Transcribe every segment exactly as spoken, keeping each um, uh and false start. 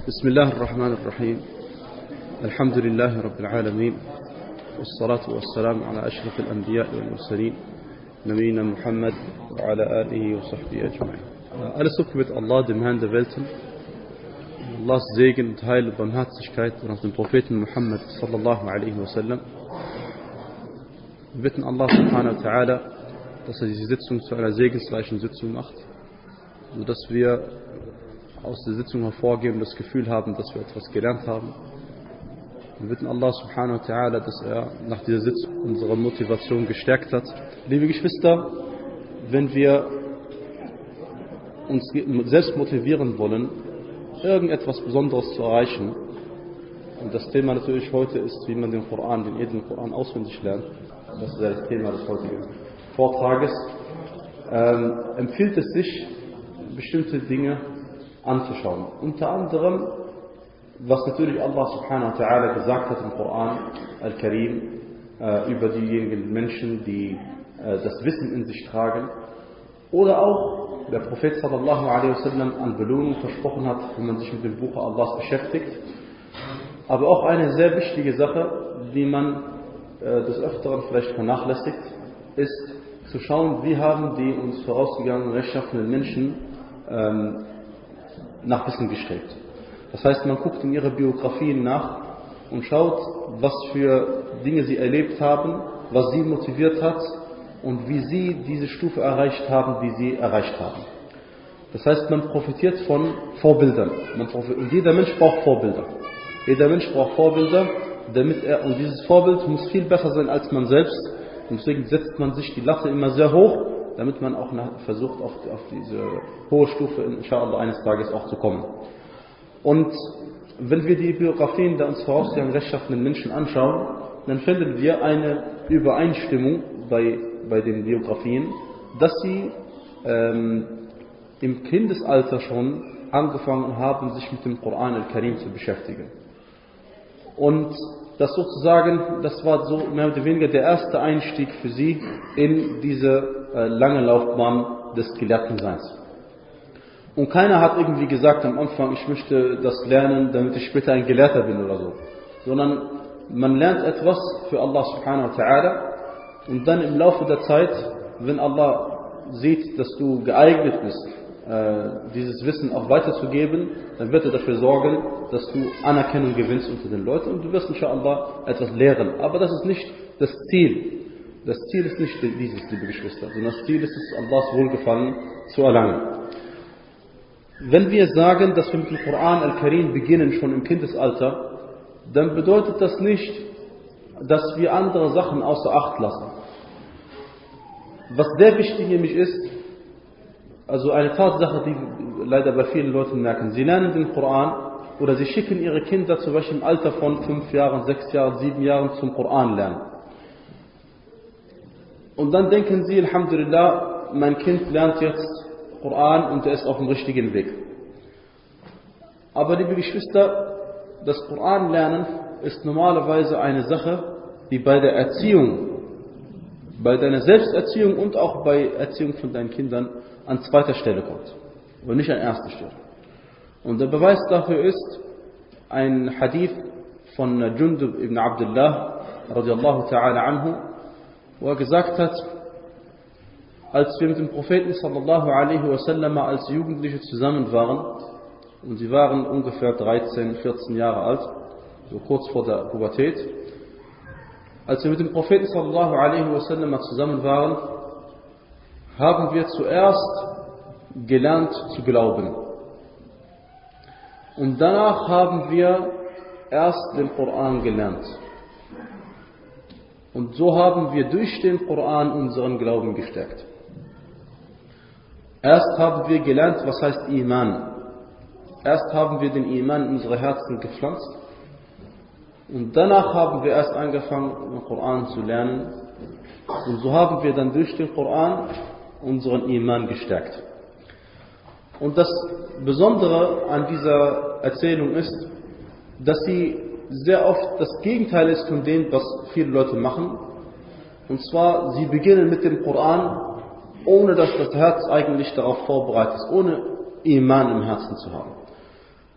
بسم الله الرحمن الرحيم الحمد لله رب العالمين والصلاة والسلام على أشرف الأنبياء والمرسلين نبينا Muhammad وعلى آله وصحبه أجمعين. Alles so mit Allah, dem Herrn der Welten, Allahs Segen und Heil und Barmherzigkeit und auf den Propheten Muhammad sallallahu alaihi wasallam. Wir bitten Allah subhanahu wa ta'ala, dass er diese Sitzung zu einer segensreichen Sitzung macht, sodass wir aus der Sitzung hervorgehen und das Gefühl haben, dass wir etwas gelernt haben. Wir bitten Allah subhanahu wa ta'ala, dass er nach dieser Sitzung unsere Motivation gestärkt hat. Liebe Geschwister, wenn wir uns selbst motivieren wollen, irgendetwas Besonderes zu erreichen, und das Thema natürlich heute ist, wie man den Koran, den edlen Koran auswendig lernt, das ist das Thema des heutigen Vortrages, ähm, empfiehlt es sich, bestimmte Dinge anzuschauen. Unter anderem, was natürlich Allah subhanahu wa ta'ala gesagt hat im Koran al-Karim äh, über diejenigen Menschen, die äh, das Wissen in sich tragen, oder auch der Prophet sallallahu alaihi wasallam an Belohnung versprochen hat, wenn man sich mit dem Buch Allahs beschäftigt. Aber auch eine sehr wichtige Sache, die man äh, des Öfteren vielleicht vernachlässigt, ist zu schauen, wie haben die uns vorausgegangenen rechtschaffenen Menschen ähm, nach Wissen gestrebt. Das heißt, man guckt in ihre Biografien nach und schaut, was für Dinge sie erlebt haben, was sie motiviert hat und wie sie diese Stufe erreicht haben, die sie erreicht haben. Das heißt, man profitiert von Vorbildern. Man profitiert, und jeder Mensch braucht Vorbilder. Jeder Mensch braucht Vorbilder, damit er, und dieses Vorbild muss viel besser sein als man selbst. Und deswegen setzt man sich die Latte immer sehr hoch, damit man auch versucht, auf, auf diese hohe Stufe, inshallah, eines Tages auch zu kommen. Und wenn wir die Biografien der uns vorausgegangenen rechtschaffenen Menschen anschauen, dann finden wir eine Übereinstimmung bei, bei den Biografien, dass sie ähm, im Kindesalter schon angefangen haben, sich mit dem Koran al-Karim zu beschäftigen. Und das sozusagen, das war so mehr oder weniger der erste Einstieg für sie in diese äh, lange Laufbahn des Gelehrtenseins. Und keiner hat irgendwie gesagt am Anfang, ich möchte das lernen, damit ich später ein Gelehrter bin oder so. Sondern man lernt etwas für Allah subhanahu wa ta'ala und dann im Laufe der Zeit, wenn Allah sieht, dass du geeignet bist, dieses Wissen auch weiterzugeben, dann wird er dafür sorgen, dass du Anerkennung gewinnst unter den Leuten und du wirst inshallah etwas lehren. Aber das ist nicht das Ziel. Das Ziel ist nicht dieses, liebe Geschwister, sondern das Ziel ist es, Allahs Wohlgefallen zu erlangen. Wenn wir sagen, dass wir mit dem Koran al-Karim beginnen, schon im Kindesalter, dann bedeutet das nicht, dass wir andere Sachen außer Acht lassen. Was sehr wichtig nämlich ist, also eine Tatsache, die leider bei vielen Leuten merken, sie lernen den Koran oder sie schicken ihre Kinder zum Beispiel im Alter von fünf Jahren, sechs Jahren, sieben Jahren zum Koran lernen. Und dann denken sie, Alhamdulillah, mein Kind lernt jetzt Koran und er ist auf dem richtigen Weg. Aber liebe Geschwister, das Koran lernen ist normalerweise eine Sache, die bei der Erziehung, bei deiner Selbsterziehung und auch bei Erziehung von deinen Kindern an zweiter Stelle kommt und nicht an erster Stelle. Und der Beweis dafür ist ein Hadith von Jundub ibn Abdullah radiallahu ta'ala anhu, wo er gesagt hat, als wir mit dem Propheten sallallahu alaihi wasallam als Jugendliche zusammen waren, und sie waren ungefähr dreizehn, vierzehn Jahre alt, so kurz vor der Pubertät, als wir mit dem Propheten sallallahu alaihi wasallam zusammen waren, haben wir zuerst gelernt zu glauben. Und danach haben wir erst den Koran gelernt. Und so haben wir durch den Koran unseren Glauben gestärkt. Erst haben wir gelernt, was heißt Iman. Erst haben wir den Iman in unsere Herzen gepflanzt. Und danach haben wir erst angefangen, den Koran zu lernen. Und so haben wir dann durch den Koran unseren Iman gestärkt. Und das Besondere an dieser Erzählung ist, dass sie sehr oft das Gegenteil ist von dem, was viele Leute machen. Und zwar, sie beginnen mit dem Koran, ohne dass das Herz eigentlich darauf vorbereitet ist, ohne Iman im Herzen zu haben.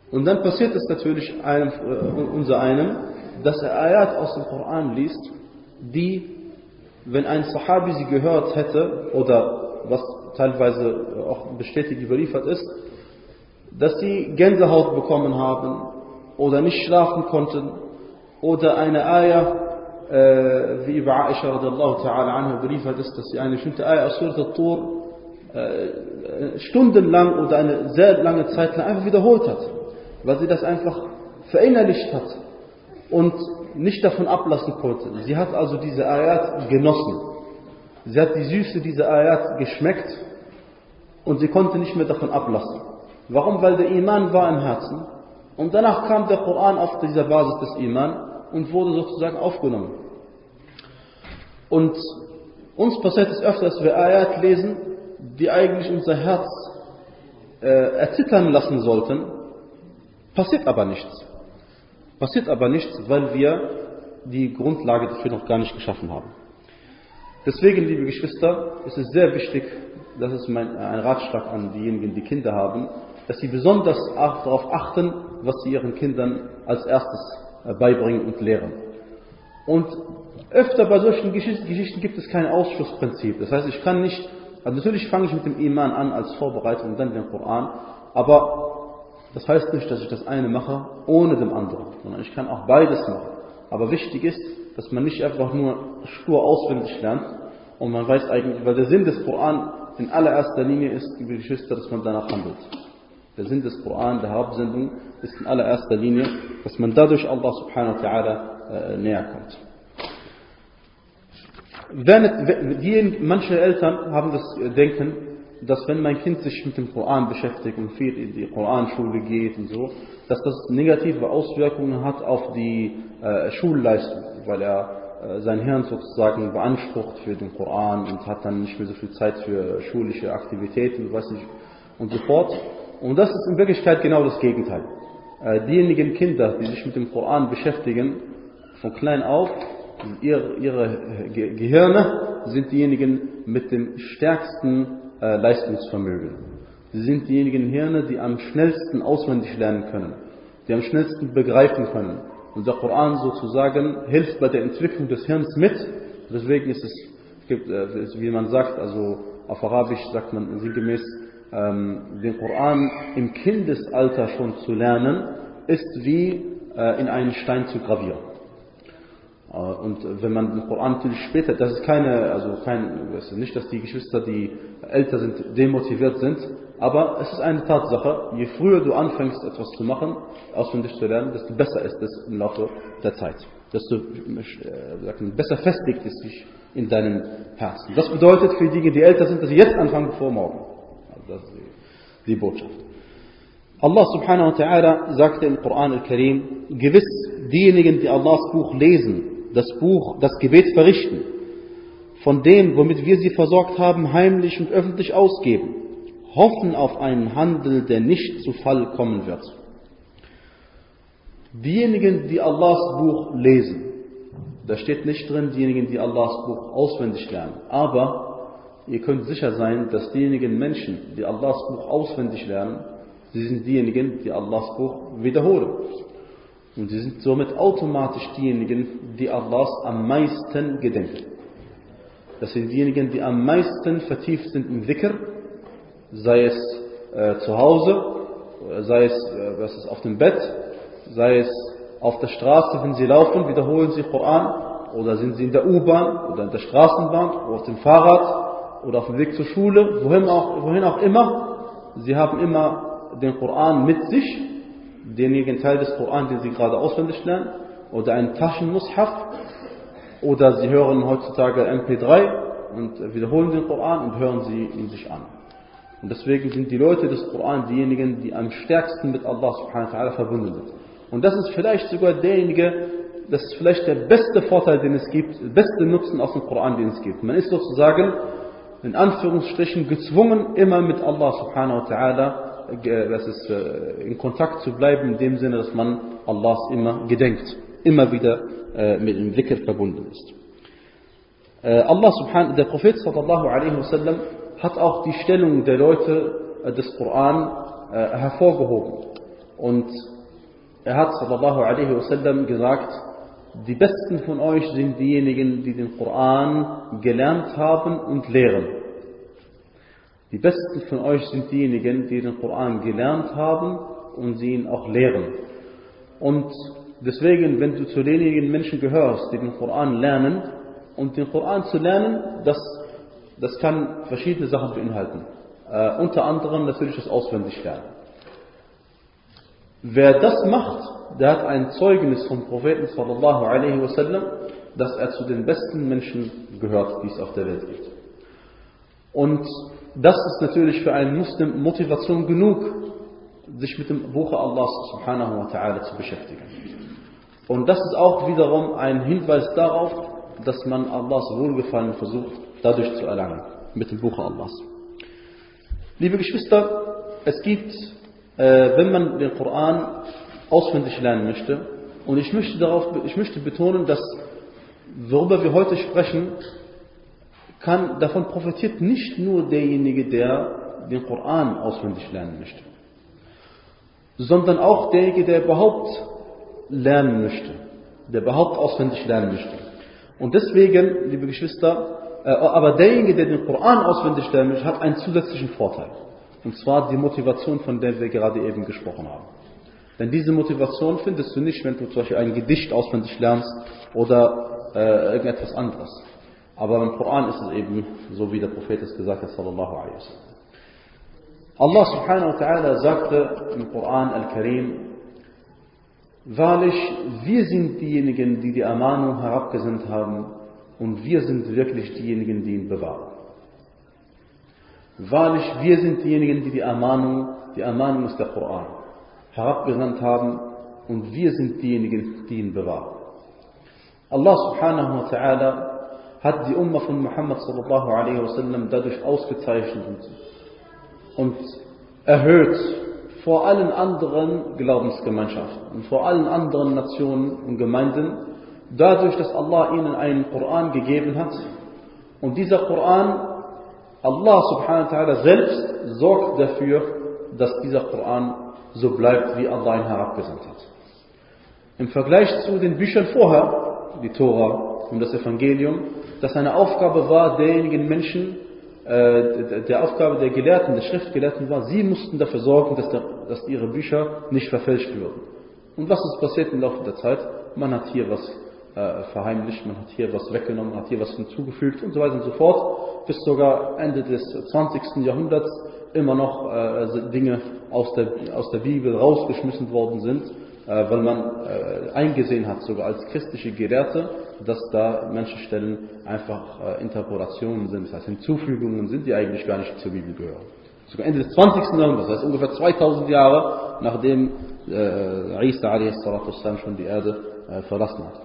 Und dann passiert es natürlich einem, äh, unser einem, dass er Ayat aus dem Koran liest, die, wenn ein Sahabi sie gehört hätte, oder was teilweise auch bestätigt überliefert ist, dass sie Gänsehaut bekommen haben oder nicht schlafen konnten oder eine Ayah, äh, wie über Aisha radiallahu ta'ala anha überliefert ist, dass sie eine bestimmte Ayah aus Surat al-Tur äh, stundenlang oder eine sehr lange Zeit lang einfach wiederholt hat, weil sie das einfach verinnerlicht hat und nicht davon ablassen konnte. Sie hat also diese Ayat genossen. Sie hat die Süße dieser Ayat geschmeckt und sie konnte nicht mehr davon ablassen. Warum? Weil der Iman war im Herzen und danach kam der Koran auf dieser Basis des Iman und wurde sozusagen aufgenommen. Und uns passiert es öfter, dass wir Ayat lesen, die eigentlich unser Herz äh, erzittern lassen sollten. Passiert aber nichts. Passiert aber nichts, weil wir die Grundlage dafür noch gar nicht geschaffen haben. Deswegen, liebe Geschwister, ist es sehr wichtig, das ist mein, ein Ratschlag an diejenigen, die Kinder haben, dass sie besonders darauf achten, was sie ihren Kindern als erstes beibringen und lehren. Und öfter bei solchen Geschichten, Geschichten gibt es kein Ausschlussprinzip. Das heißt, ich kann nicht, also natürlich fange ich mit dem Iman an als Vorbereitung und dann den Koran, aber das heißt nicht, dass ich das eine mache ohne dem anderen, sondern ich kann auch beides machen. Aber wichtig ist, dass man nicht einfach nur stur auswendig lernt und man weiß eigentlich, weil der Sinn des Koran in allererster Linie ist, liebe Geschwister, dass man danach handelt. Der Sinn des Koran, der Hauptsendung, ist in allererster Linie, dass man dadurch Allah subhanahu wa ta'ala äh, näher kommt. Wenn, die, manche Eltern haben das Denken, dass wenn mein Kind sich mit dem Koran beschäftigt und viel in die Koranschule geht und so, dass das negative Auswirkungen hat auf die äh, Schulleistung, weil er äh, sein Hirn sozusagen beansprucht für den Koran und hat dann nicht mehr so viel Zeit für schulische Aktivitäten, weiß nicht, und so fort. Und das ist in Wirklichkeit genau das Gegenteil. Äh, diejenigen Kinder, die sich mit dem Koran beschäftigen, von klein auf, ihre, ihre Ge- Gehirne sind diejenigen mit dem stärksten äh, Leistungsvermögen. Sie sind diejenigen Hirne, die am schnellsten auswendig lernen können, die am schnellsten begreifen können. Und der Koran sozusagen hilft bei der Entwicklung des Hirns mit. Deswegen ist es, es gibt, äh, wie man sagt, also auf Arabisch sagt man sinngemäß, ähm, den Koran im Kindesalter schon zu lernen, ist wie äh, in einen Stein zu gravieren. Und wenn man den Koran natürlich später, das ist keine, also kein, das ist nicht, dass die Geschwister, die älter sind, demotiviert sind, aber es ist eine Tatsache, je früher du anfängst, etwas zu machen, auswendig zu lernen, desto besser ist es im Laufe der Zeit. Desto äh, besser festigt es sich in deinem Herzen. Das bedeutet für diejenigen, die älter sind, dass sie jetzt anfangen vor morgen. Also das ist die, die Botschaft. Allah subhanahu wa ta'ala sagte im Koran al-Karim, gewiss diejenigen, die Allahs Buch lesen, das Buch, das Gebet verrichten, von dem, womit wir sie versorgt haben, heimlich und öffentlich ausgeben, hoffen auf einen Handel, der nicht zu Fall kommen wird. Diejenigen, die Allahs Buch lesen, da steht nicht drin, diejenigen, die Allahs Buch auswendig lernen, aber ihr könnt sicher sein, dass diejenigen Menschen, die Allahs Buch auswendig lernen, sie sind diejenigen, die Allahs Buch wiederholen. Und sie sind somit automatisch diejenigen, die Allahs am meisten gedenken. Das sind diejenigen, die am meisten vertieft sind im Dhikr, sei es äh, zu Hause, sei es, äh, was ist auf dem Bett, sei es auf der Straße, wenn sie laufen, wiederholen sie Koran, oder sind sie in der U-Bahn oder in der Straßenbahn oder auf dem Fahrrad oder auf dem Weg zur Schule, wohin auch, wohin auch immer. Sie haben immer den Koran mit sich, denjenigen Teil des Koran, den sie gerade auswendig lernen, oder einen Taschenmushaf, oder sie hören heutzutage M P drei und wiederholen den Koran und hören sie ihn sich an. Und deswegen sind die Leute des Koran diejenigen, die am stärksten mit Allah subhanahu wa ta'ala verbunden sind. Und das ist vielleicht sogar derjenige, das ist vielleicht der beste Vorteil, den es gibt, der beste Nutzen aus dem Koran, den es gibt. Man ist sozusagen in Anführungsstrichen gezwungen, immer mit Allah subhanahu wa ta'ala das ist, in Kontakt zu bleiben, in dem Sinne, dass man Allahs immer gedenkt, immer wieder äh, mit dem Dhikr verbunden ist. Äh, Allah subhanahu, der Prophet sallallahu alaihi wasallam hat auch die Stellung der Leute äh, des Koran äh, hervorgehoben. Und er hat sallallahu alaihi wasallam gesagt, die Besten von euch sind diejenigen, die den Koran gelernt haben und lehren. Die Besten von euch sind diejenigen, die den Koran gelernt haben und sie ihn auch lehren. Und deswegen, wenn du zu denjenigen Menschen gehörst, die den Koran lernen, und den Koran zu lernen, das, das kann verschiedene Sachen beinhalten. Äh, unter anderem natürlich das Auswendiglernen. Wer das macht, der hat ein Zeugnis vom Propheten sallallahu alaihi wasallam, dass er zu den besten Menschen gehört, die es auf der Welt gibt. Und das ist natürlich für einen Muslim Motivation genug, sich mit dem Buche Allahs subhanahu wa ta'ala zu beschäftigen. Und das ist auch wiederum ein Hinweis darauf, dass man Allahs Wohlgefallen versucht, dadurch zu erlangen, mit dem Buche Allahs. Liebe Geschwister, es gibt, äh, wenn man den Koran auswendig lernen möchte, und ich möchte, darauf, ich möchte betonen, dass worüber wir heute sprechen, kann, davon profitiert nicht nur derjenige, der den Koran auswendig lernen möchte, sondern auch derjenige, der überhaupt lernen möchte, der überhaupt auswendig lernen möchte. Und deswegen, liebe Geschwister, äh, aber derjenige, der den Koran auswendig lernen möchte, hat einen zusätzlichen Vorteil. Und zwar die Motivation, von der wir gerade eben gesprochen haben. Denn diese Motivation findest du nicht, wenn du zum Beispiel ein Gedicht auswendig lernst oder äh, irgendetwas anderes. Aber im Koran ist es eben so, wie der Prophet es gesagt hat, sallallahu alaihi wasallam. Allah subhanahu wa ta'ala sagte im Koran al-Karim, wahrlich, wir sind diejenigen, die die Ermahnung herabgesandt haben, und wir sind wirklich diejenigen, die ihn bewahren. Wahrlich, wir sind diejenigen, die die Ermahnung, die Ermahnung ist der Koran, herabgesandt haben, und wir sind diejenigen, die ihn bewahren. Allah subhanahu wa ta'ala hat die Ummah von Muhammad sallallahu alaihi wasallam dadurch ausgezeichnet und erhöht vor allen anderen Glaubensgemeinschaften und vor allen anderen Nationen und Gemeinden, dadurch, dass Allah ihnen einen Koran gegeben hat. Und dieser Koran, Allah subhanahu wa ta'ala selbst sorgt dafür, dass dieser Koran so bleibt, wie Allah ihn herabgesandt hat. Im Vergleich zu den Büchern vorher, die Tora und das Evangelium, das eine Aufgabe war derjenigen Menschen, äh, der Aufgabe der Gelehrten, der Schriftgelehrten war, sie mussten dafür sorgen, dass, der, dass ihre Bücher nicht verfälscht würden. Und was ist passiert im Laufe der Zeit? Man hat hier was äh, verheimlicht, man hat hier was weggenommen, man hat hier was hinzugefügt und so weiter und so fort, bis sogar Ende des zwanzigsten Jahrhunderts immer noch äh, Dinge aus der, aus der Bibel rausgeschmissen worden sind, äh, weil man äh, eingesehen hat, sogar als christliche Gelehrte, dass da an manchen Stellen einfach äh, Interpolationen sind, das heißt Hinzufügungen sind, die eigentlich gar nicht zur Bibel gehören. Sogar Ende des zwanzigsten Jahrhunderts, das heißt ungefähr zweitausend Jahre, nachdem äh, Isa a s. schon die Erde äh, verlassen hat.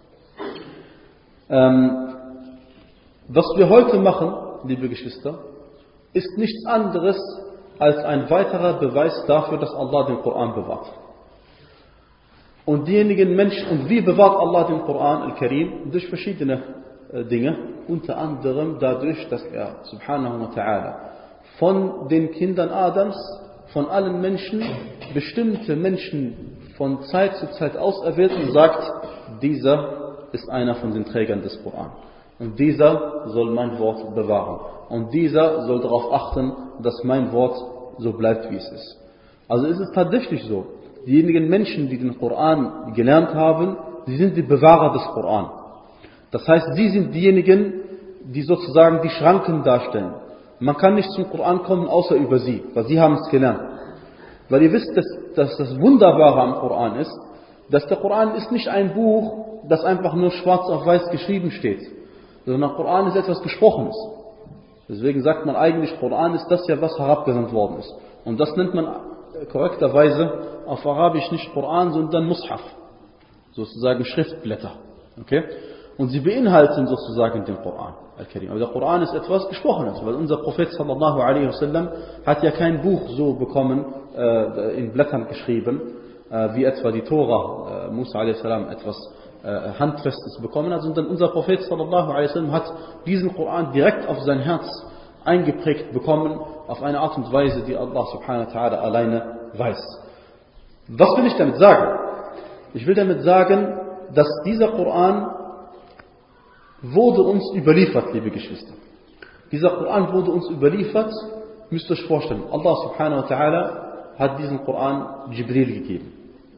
Ähm, was wir heute machen, liebe Geschwister, ist nichts anderes als ein weiterer Beweis dafür, dass Allah den Koran bewahrt. Und diejenigen Menschen, und wie bewahrt Allah den Koran al-Karim? Durch verschiedene äh, Dinge, unter anderem dadurch, dass er subhanahu wa ta'ala von den Kindern Adams, von allen Menschen, bestimmte Menschen von Zeit zu Zeit auserwählt und sagt, dieser ist einer von den Trägern des Koran. Und dieser soll mein Wort bewahren. Und dieser soll darauf achten, dass mein Wort so bleibt, wie es ist. Also ist es tatsächlich so. Diejenigen Menschen, die den Koran gelernt haben, sie sind die Bewahrer des Koran. Das heißt, sie sind diejenigen, die sozusagen die Schranken darstellen. Man kann nicht zum Koran kommen, außer über sie, weil sie haben es gelernt. Weil ihr wisst, dass, dass das Wunderbare am Koran ist, dass der Koran ist nicht ein Buch, das einfach nur schwarz auf weiß geschrieben steht, sondern der Koran ist etwas Gesprochenes. Deswegen sagt man eigentlich, Koran ist das ja, was herabgesandt worden ist. Und das nennt man korrekterweise auf Arabisch nicht Koran, sondern Mushaf. Sozusagen Schriftblätter. Okay? Und sie beinhalten sozusagen den Koran. Aber der Koran ist etwas Gesprochenes, weil unser Prophet sallallahu alaihi wasallam hat ja kein Buch so bekommen, äh, in Blättern geschrieben, äh, wie etwa die Tora, äh, Musa alaihi salam etwas äh, Handfestes bekommen hat, sondern unser Prophet sallallahu alaihi wasallam hat diesen Koran direkt auf sein Herz eingeprägt bekommen, auf eine Art und Weise, die Allah subhanahu wa ta'ala alleine weiß. Was will ich damit sagen? Ich will damit sagen, dass dieser Koran wurde uns überliefert, liebe Geschwister. Dieser Koran wurde uns überliefert, müsst ihr euch vorstellen. Allah subhanahu wa ta'ala hat diesen Koran Jibril gegeben.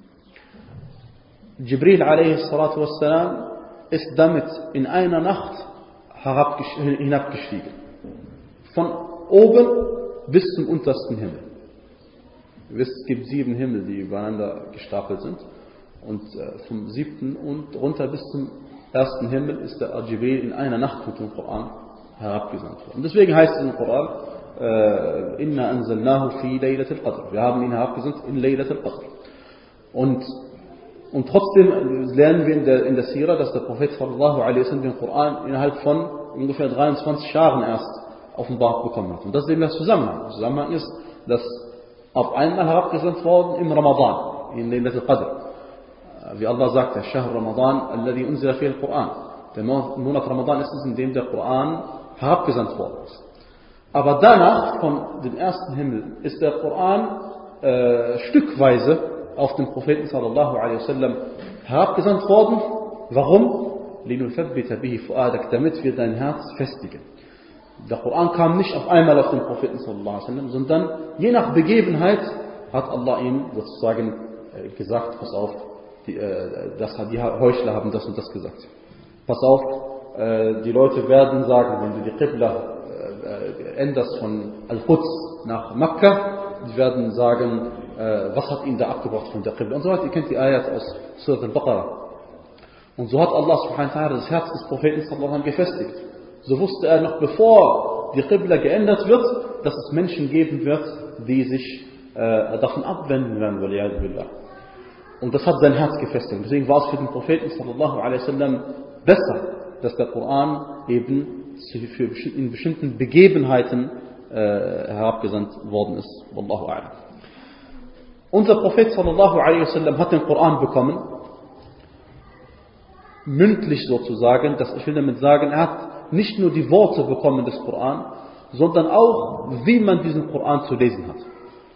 Jibril alayhi salatu wassalam ist damit in einer Nacht hinabgestiegen. Von oben bis zum untersten Himmel. Ihr wisst, es gibt sieben Himmel, die übereinander gestapelt sind. Und vom siebten und runter bis zum ersten Himmel ist der Jibril in einer Nacht mit dem Koran herabgesandt worden. Und deswegen heißt es im Koran, Inna anzalnahu fi laylatil qadr. Wir haben ihn herabgesandt in Laylatil Qadr. Und, und trotzdem lernen wir in der, in der Sira, dass der Prophet sallallahu alaihi wasallam den Koran innerhalb von ungefähr dreiundzwanzig Jahren erst offenbart bekommen hat. Und das ist eben der Zusammenhang. Der Zusammenhang ist, dass auf einmal herabgesandt worden im Ramadan, in Laylatil Qadr. Wie Allah sagt, der Shahr Ramadan, alladhi unzila fihi al-Quran. Der Monat Ramadan ist es, in dem der Koran herabgesandt worden ist. Aber danach, von dem ersten Himmel, ist der Koran äh, stückweise auf den Propheten sallallahu alaihi wasallam herabgesandt worden. Warum? لِنُثَبِّتَ بِهِ فُؤَادَكَ, damit wir dein Herz festigen. Der Koran kam nicht auf einmal auf den Propheten sallallahu alaihi wasallam, sondern je nach Begebenheit hat Allah ihm sozusagen äh, gesagt, pass auf, die, äh, das, die Heuchler haben das und das gesagt. Pass auf, äh, die Leute werden sagen, wenn du die Qibla äh, änderst von Al-Quds nach Mekka, die werden sagen, äh, was hat ihn da abgebracht von der Qibla und so weiter. Ihr kennt die Ayat aus Surat Al-Baqarah. Und so hat Allah subhanahu wa ta'ala das Herz des Propheten sallallahu alaihi wasallam gefestigt. So wusste er noch bevor die Qibla geändert wird, dass es Menschen geben wird, die sich äh, davon abwenden werden. Und das hat sein Herz gefestigt. Deswegen war es für den Propheten sallallahu alaihi wasallam besser, dass der Koran eben für in bestimmten Begebenheiten äh, herabgesandt worden ist. Wallahu a'lam. Unser Prophet sallallahu alaihi wasallam hat den Koran bekommen, mündlich sozusagen. Das, ich will damit sagen, er hat nicht nur die Worte bekommen des Koran, sondern auch, wie man diesen Koran zu lesen hat.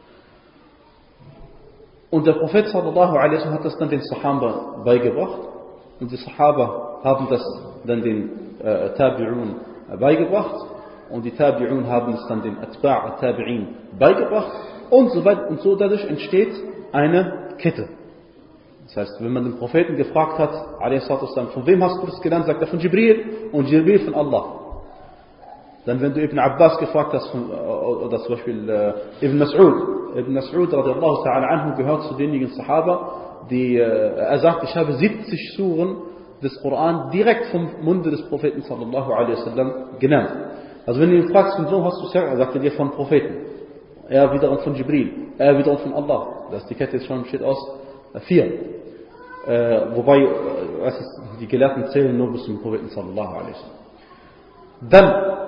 Und der Prophet sallallahu alaihi wasallam hat das dann den Sahaba beigebracht. Und die Sahaba haben das dann den äh, Tabi'un beigebracht. Und die Tabi'un haben es dann den Atba' Tabi'in beigebracht. Und so weiter. Und so dadurch entsteht eine Kette. Das heißt, wenn man den Propheten gefragt hat, alaihi salatu wassalam, von wem hast du das gelernt? Sagt er von Jibril und Jibril von Allah. Dann wenn du Ibn Abbas gefragt hast, von, oder zum Beispiel äh, Ibn Mas'ud, Ibn Mas'ud radiallahu ta'ala anhu gehört zu denjenigen Sahaba, die, äh, er sagt, ich habe siebzig Suren des Koran direkt vom Munde des Propheten sallallahu alaihi wasallam gelernt. Also wenn du ihn fragst, von so hast du es her, sagt er dir von Propheten. Er wiederum von Jibril, er wiederum von Allah. Das ist die Kette jetzt schon besteht aus äh, vier. Äh, wobei, äh, die Gelehrten zählen nur bis zum Propheten sallallahu alaihi wasallam. Dann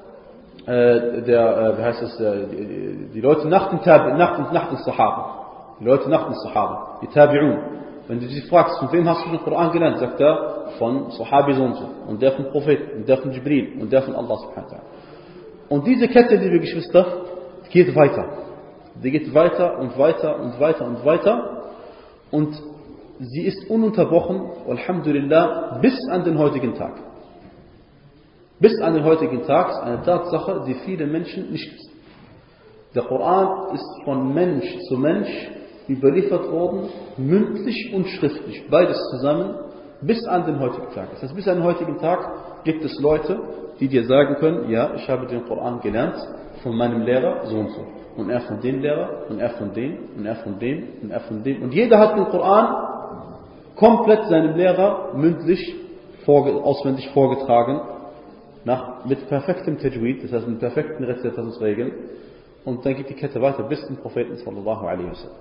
Äh, der, äh, wie heißt es, äh, die, die Leute nach den Tabi, nach, nach den Sahaba, die Leute nach den Sahaba, die Tabi'un. Wenn du sie fragst, von wem hast du den Koran gelernt, sagt er, von Sahabi so und so, und der von Prophet, und der von Jibril, und der von Allah subhanahu wa ta'ala. Und diese Kette, liebe Geschwister, geht weiter. Die geht weiter und weiter und weiter und weiter, und sie ist ununterbrochen, alhamdulillah, bis an den heutigen Tag. Bis an den heutigen Tag ist eine Tatsache, die viele Menschen nicht wissen. Der Koran ist von Mensch zu Mensch überliefert worden, mündlich und schriftlich, beides zusammen, bis an den heutigen Tag. Das heißt, bis an den heutigen Tag gibt es Leute, die dir sagen können, ja, ich habe den Koran gelernt von meinem Lehrer, so und so. Und er von dem Lehrer, und er von dem, und er von dem, und er von dem. Und jeder hat den Koran komplett seinem Lehrer mündlich vorge- auswendig vorgetragen, Nach, mit perfektem Tajweed, das heißt mit perfekten Rezitationsregeln, und dann geht die Kette weiter bis zum Propheten sallallahu alaihi wasallam.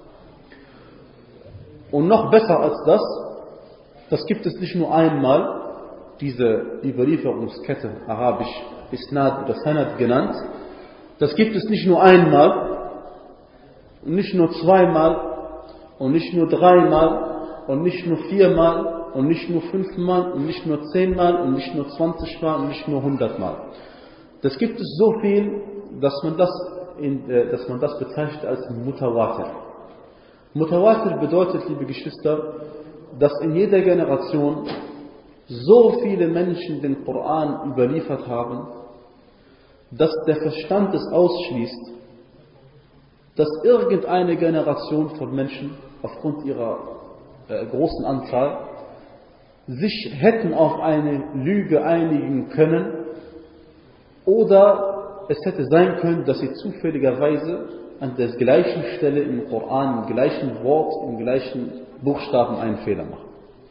Und noch besser als das, das gibt es nicht nur einmal, diese Überlieferungskette, arabisch Isnad oder Sanad genannt, das gibt es nicht nur einmal, und nicht nur zweimal, und nicht nur dreimal, und nicht nur viermal, und nicht nur fünfmal, und nicht nur zehnmal, und nicht nur zwanzigmal, und nicht nur hundertmal. Das gibt es so viel, dass man das, in, äh, dass man das bezeichnet als Mutawatir. Mutawatir bedeutet, liebe Geschwister, dass in jeder Generation so viele Menschen den Koran überliefert haben, dass der Verstand es ausschließt, dass irgendeine Generation von Menschen aufgrund ihrer äh, großen Anzahl sich hätten auf eine Lüge einigen können oder es hätte sein können, dass sie zufälligerweise an der gleichen Stelle im Koran, im gleichen Wort, im gleichen Buchstaben einen Fehler machen.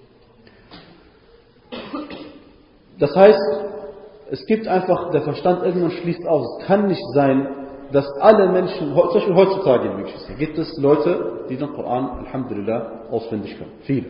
Das heißt, es gibt einfach, der Verstand irgendwann schließt aus. Es kann nicht sein, dass alle Menschen, zum Beispiel heutzutage gibt es Leute, die den Koran, Alhamdulillah, auswendig können. Viele.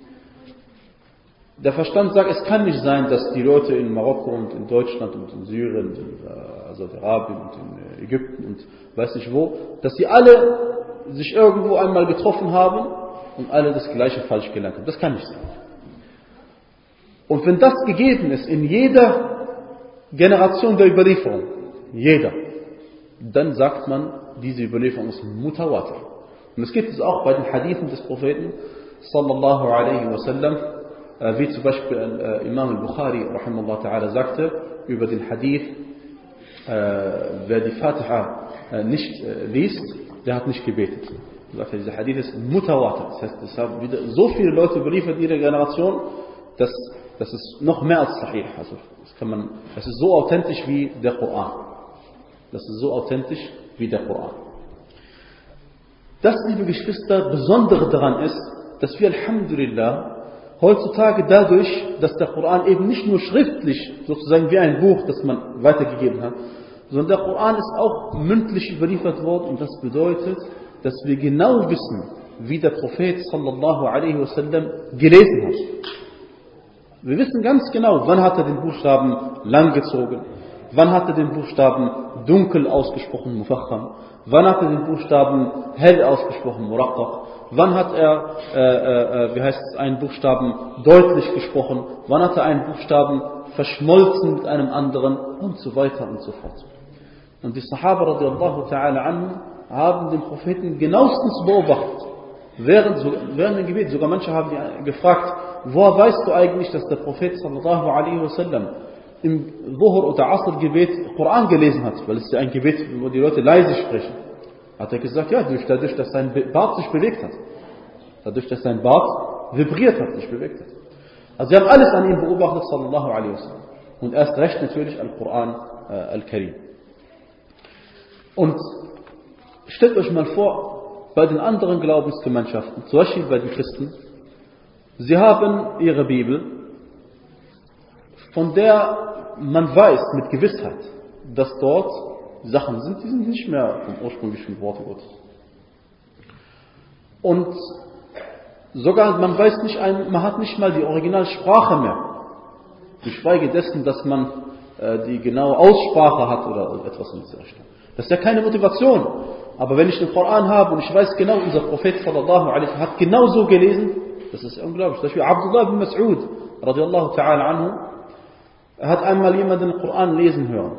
Der Verstand sagt, es kann nicht sein, dass die Leute in Marokko und in Deutschland und in Syrien, und in Saudi-Arabien und in Ägypten und weiß nicht wo, dass sie alle sich irgendwo einmal getroffen haben und alle das Gleiche falsch gelernt haben. Das kann nicht sein. Und wenn das gegeben ist in jeder Generation der Überlieferung, jeder, dann sagt man, diese Überlieferung ist Mutawatir. Und es gibt es auch bei den Hadithen des Propheten, sallallahu alaihi wasallam, wie zum Beispiel äh, Imam al-Bukhari rahimahullah ta'ala sagte über den Hadith, äh, wer die Fatiha äh, nicht äh, liest, der hat nicht gebetet. Er sagte, dieser Hadith ist Mutawatir. Das heißt, es haben wieder so viele Leute überliefert in ihrer Generation, dass das ist noch mehr als Sahih. Also das kann man, das ist so authentisch wie der Koran. Das ist so authentisch wie der Koran. Das, liebe Geschwister, Besondere daran ist, dass wir Alhamdulillah heutzutage dadurch, dass der Koran eben nicht nur schriftlich, sozusagen wie ein Buch, das man weitergegeben hat, sondern der Koran ist auch mündlich überliefert worden und das bedeutet, dass wir genau wissen, wie der Prophet sallallahu alaihi wasallam gelesen hat. Wir wissen ganz genau, wann hat er den Buchstaben lang gezogen, wann hat er den Buchstaben dunkel ausgesprochen, mufakham, wann hat er den Buchstaben hell ausgesprochen, muraqqaq, wann hat er, äh, äh, wie heißt es, einen Buchstaben deutlich gesprochen, wann hat er einen Buchstaben verschmolzen mit einem anderen und so weiter und so fort. Und die Sahaba radiallahu ta'ala anhu haben den Propheten genauestens beobachtet, während, während dem Gebet. Sogar manche haben die gefragt, woher weißt du eigentlich, dass der Prophet sallallahu alaihi wasallam im Dhuhr oder Asr Gebet Koran gelesen hat, weil es ist ja ein Gebet, wo die Leute leise sprechen. Hat er gesagt, ja, dadurch, dass sein Bart sich bewegt hat. Dadurch, dass sein Bart vibriert hat, sich bewegt hat. Also sie haben alles an ihm beobachtet, sallallahu alaihi wasallam. Und erst recht natürlich Al-Quran äh, Al-Karim. Und stellt euch mal vor, bei den anderen Glaubensgemeinschaften, zum Beispiel bei den Christen, sie haben ihre Bibel, von der man weiß mit Gewissheit, dass dort Sachen sind, die sind nicht mehr vom ursprünglichen Wort Gottes. Und sogar man weiß nicht, man hat nicht mal die Originalsprache mehr. Geschweige dessen, dass man äh, die genaue Aussprache hat oder etwas in dieser Richtung. Das ist ja keine Motivation. Aber wenn ich den Koran habe und ich weiß genau, unser Prophet sallallahu alaihi wasallam hat genau so gelesen, das ist unglaublich. Zum Beispiel Abdullah ibn Mas'ud radiallahu ta'ala anhu, er hat einmal jemanden den Koran lesen hören.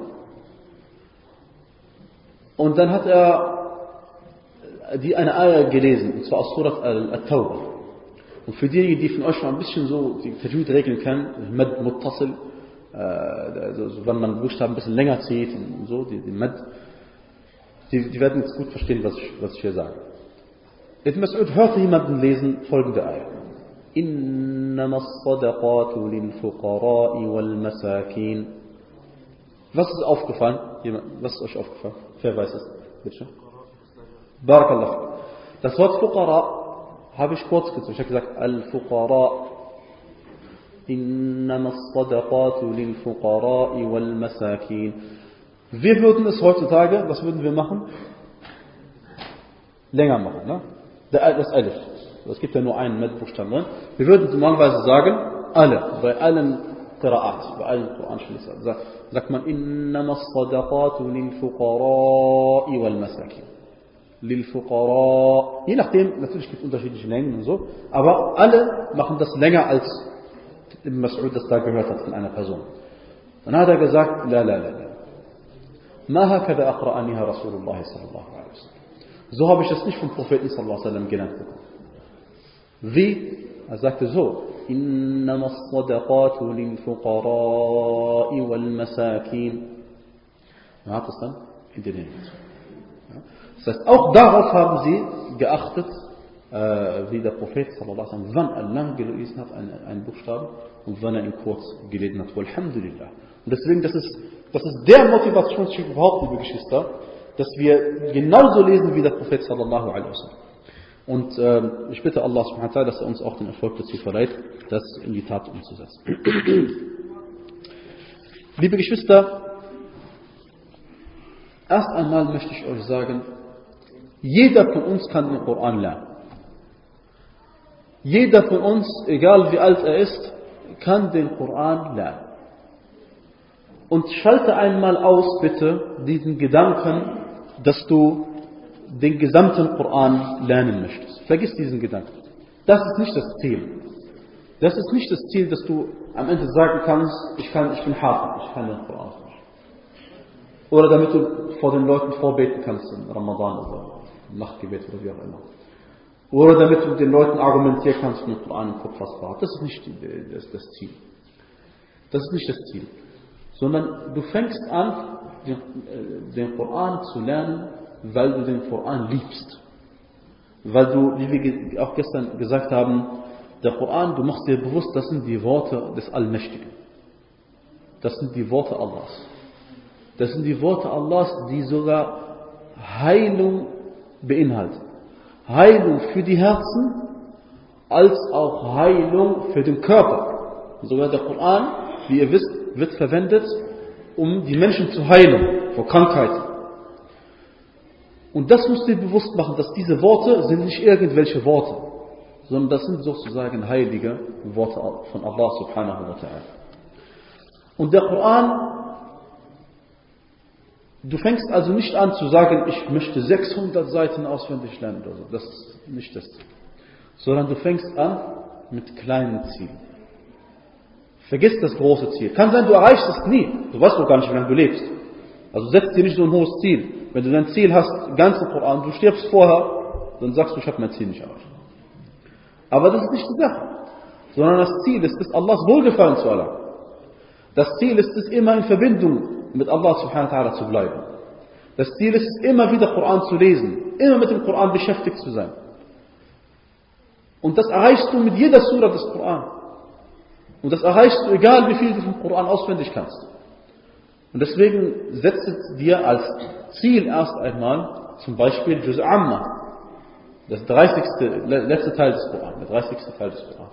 Und dann hat er die eine Ayah gelesen, und zwar aus Surat Al-Tawbah. Und für diejenigen, die von euch schon ein bisschen so die Tajwid regeln können, Mad Muttasil, äh, also wenn man Buchstaben ein bisschen länger zieht und so, die, die Mad, die, die werden jetzt gut verstehen, was ich, was ich hier sage. Ibn Mas'ud hörte jemanden lesen folgende Ayah. إنما الصدقات للفقراء والمساكين. Was ist aufgefallen? Was ist euch aufgefallen? Wer weiß es? Bitte. Barakallah. Das Wort Fuqara habe ich kurz gezogen. Ich habe gesagt, Al-Fuqara. إنما الصدقات للفقراء والمساكين. Wir würden es heutzutage, was würden wir machen? Länger machen, ne? Das Alif. Es gibt ja nur einen Medbuchstaben drin. Wir würden normalerweise sagen, alle, bei allen Qira'at, bei allen Koranschließern, sagt man, إِنَّمَا الصَّدَقَاتُ لِلْفُقَرَاءِ وَالْمَسَاكِينِ. Lil-Fuqara. Je nachdem, natürlich gibt es unterschiedliche Längen und so, aber alle machen das länger, als Ibn Mas'ud das da gehört hat von einer Person. Dann hat er gesagt, la la la la. Ma hakada aqra'aniha Rasulullah sallallahu alaihi wasallam. So habe ich das nicht vom Propheten sallallahu alaihi wasallam genannt bekommen. Wie? Er sagte so, إنما الصدقات للفقراء والمساكين. Er hat es dann in den Händen. Das heißt, auch darauf haben sie geachtet, äh, wie der Prophet sallallahu alaihi wasallam, wann er lang gelesen hat, einen, einen Buchstaben, und wann er ihn kurz gelesen hat. Alhamdulillah. Und deswegen, das ist, das ist der Motivationsschiff überhaupt, liebe Geschwister, dass wir genauso lesen wie der Prophet sallallahu alaihi wasallam. Und äh, ich bitte Allah subhanahu wa ta'ala, dass er uns auch den Erfolg dazu verleiht, das in die Tat umzusetzen. Liebe Geschwister, erst einmal möchte ich euch sagen, jeder von uns kann den Koran lernen. Jeder von uns, egal wie alt er ist, kann den Koran lernen. Und schalte einmal aus, bitte, diesen Gedanken, dass du den gesamten Koran lernen möchtest. Vergiss diesen Gedanken. Das ist nicht das Ziel. Das ist nicht das Ziel, dass du am Ende sagen kannst, ich, kann, ich bin hart, ich kann den Koran nicht. Oder damit du vor den Leuten vorbeten kannst im Ramadan oder im Nachtgebet oder wie auch immer. Oder damit du den Leuten argumentieren kannst, wenn du den Koran im Kopf hast. Das ist nicht das, das Ziel. Das ist nicht das Ziel. Sondern du fängst an, den, den Koran zu lernen, weil du den Koran liebst. Weil du, wie wir auch gestern gesagt haben, der Koran, du machst dir bewusst, das sind die Worte des Allmächtigen. Das sind die Worte Allahs. Das sind die Worte Allahs, die sogar Heilung beinhalten. Heilung für die Herzen, als auch Heilung für den Körper. Sogar der Koran, wie ihr wisst, wird verwendet, um die Menschen zu heilen vor Krankheiten. Und das musst du dir bewusst machen, dass diese Worte sind nicht irgendwelche Worte, sondern das sind sozusagen heilige Worte von Allah subhanahu wa ta'ala. Und der Koran, du fängst also nicht an zu sagen, ich möchte sechshundert Seiten auswendig lernen oder so. Das ist nicht das Ziel. Sondern du fängst an mit kleinen Zielen. Vergiss das große Ziel. Kann sein, du erreichst es nie. Du weißt doch gar nicht, wie lange du lebst. Also setz dir nicht so ein hohes Ziel. Wenn du dein Ziel hast, den ganzen Koran, du stirbst vorher, dann sagst du, ich habe mein Ziel nicht erreicht. Aber das ist nicht die Sache. Sondern das Ziel ist es, Allahs Wohlgefallen zu erlangen. Das Ziel ist es, immer in Verbindung mit Allah subhanahu wa ta'ala zu bleiben. Das Ziel ist es, immer wieder Koran zu lesen. Immer mit dem Koran beschäftigt zu sein. Und das erreichst du mit jeder Surah des Koran. Und das erreichst du, egal wie viel du vom Koran auswendig kannst. Und deswegen setze dir als Ziel erst einmal zum Beispiel Juz Amma, das dreißigste, letzte Teil des Koran, der dreißigste Teil des Koran.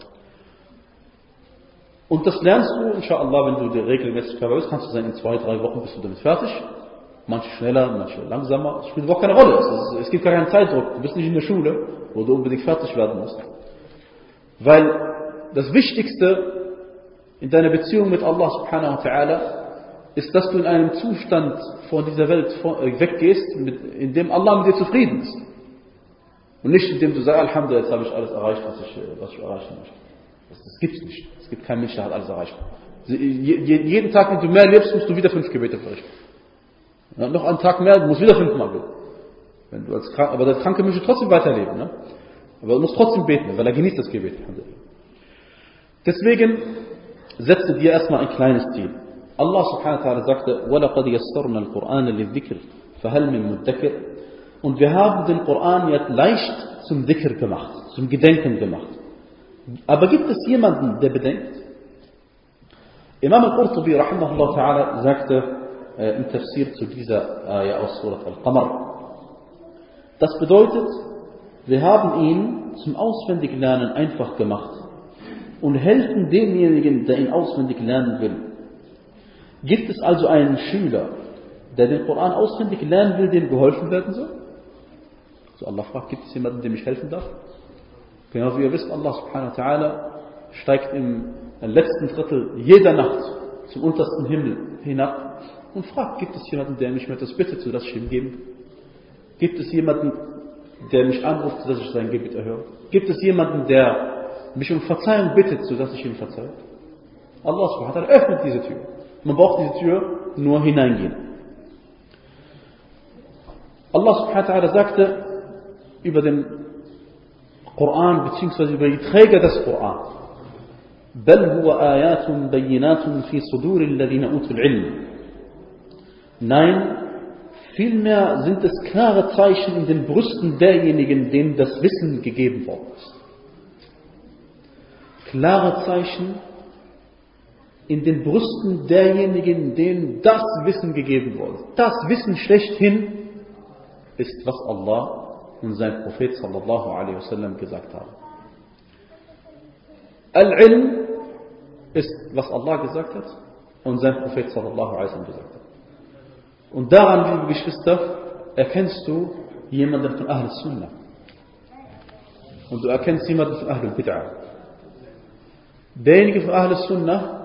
Und das lernst du, inshallah, wenn du dir regelmäßig verwirrst, kannst du sagen, in zwei, drei Wochen bist du damit fertig. Manche schneller, manche langsamer. Es spielt überhaupt keine Rolle. Es, ist, es gibt keinen Zeitdruck. Du bist nicht in der Schule, wo du unbedingt fertig werden musst. Weil das Wichtigste in deiner Beziehung mit Allah subhanahu wa ta'ala ist, dass du in einem Zustand von dieser Welt weggehst, in dem Allah mit dir zufrieden ist. Und nicht in dem du sagst, Alhamdulillah, jetzt habe ich alles erreicht, was ich, was ich erreichen möchte. Das, das gibt es nicht. Es gibt keinen Mensch, der hat alles erreicht. Jeden Tag, wenn du mehr lebst, musst du wieder fünf Gebete verrichten. Ja, noch einen Tag mehr, du musst wieder fünfmal beten. Wenn du als Krank, aber der Kranke möchte trotzdem weiterleben. Ne? Aber du musst trotzdem beten, weil er genießt das Gebet. Deswegen setze dir erstmal ein kleines Ziel. Allah subhanahu wa ta'ala sagte, وَلَقَدْ يَسَّرْنَا الْقُرْآنَ لِلذِّكْرِ فَهَلْ مِن مُدَّكِرٍ. Und wir haben den Koran jetzt leicht zum Dhikr gemacht, zum Gedenken gemacht. Aber gibt es jemanden, der bedenkt? Imam al-Qurtubi rahimahullah ta'ala sagte äh, im Tafsir zu dieser Ayah aus Surat al-Qamar, das bedeutet, wir haben ihn zum Auswendiglernen einfach gemacht und helfen demjenigen, der ihn auswendig lernen will. Gibt es also einen Schüler, der den Koran auswendig lernen will, dem geholfen werden soll? Also Allah fragt, gibt es jemanden, dem ich helfen darf? Genau wie ihr wisst, Allah subhanahu wa ta'ala steigt im letzten Drittel jeder Nacht zum untersten Himmel hinab und fragt, gibt es jemanden, der mich mit das bittet, sodass ich ihm geben? Gibt es jemanden, der mich anruft, sodass ich sein Gebet erhöre? Gibt es jemanden, der mich um Verzeihung bittet, sodass ich ihm verzeihe? Allah subhanahu wa ta'ala öffnet diese Tür. Man braucht diese Tür nur hineingehen. Allah subhanahu wa ta'ala sagte, über den Koran bzw. über die Träger des Koran. بل هو آيات بينات في صدور الذين أوتوا العلم. Nein, vielmehr sind es klare Zeichen in den Brüsten derjenigen, denen das Wissen gegeben worden ist. Klare Zeichen in den Brüsten derjenigen, denen das Wissen gegeben wurde. Das Wissen schlechthin ist, was Allah und sein Prophet sallallahu alaihi wasallam gesagt haben. Al-Ilm ist, was Allah gesagt hat und sein Prophet sallallahu alaihi wasallam gesagt hat. Und daran, liebe Geschwister, erkennst du jemanden von Ahl Sunnah. Und du erkennst jemanden von Ahl Bid'ah. Derjenige von Ahl Sunnah,